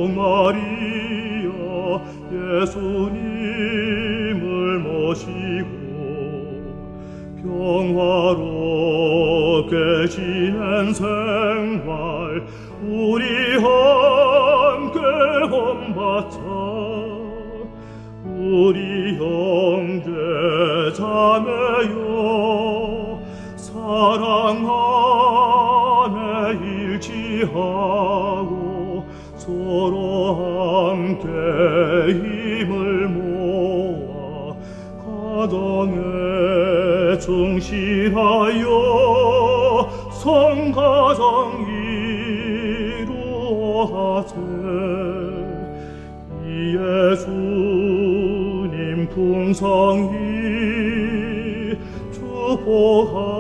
마리아 예수님을 모시고 평화롭게 지낸 생활 우리 함께 헌바쳐 우리 형제 자매여 사랑 안에 일치하고 서로 함께 힘을 모아 가정에 충실하여 성가정 이루어하세. 이 예수님 풍성히 축복하